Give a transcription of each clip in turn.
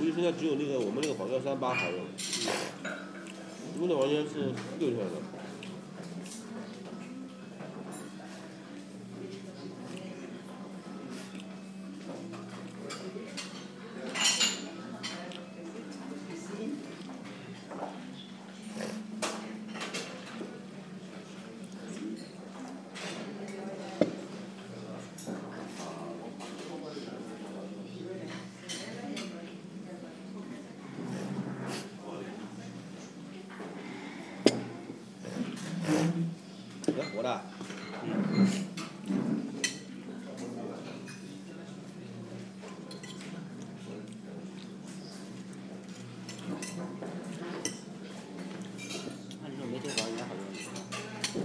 实现在只有那个我们那个仿药38好用，用的完全是兑出来的。来，我的。 按理说没多少应该好用。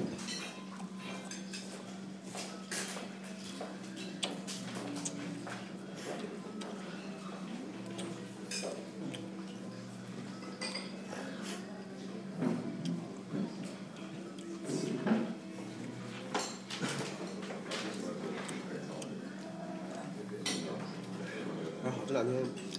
还好这两天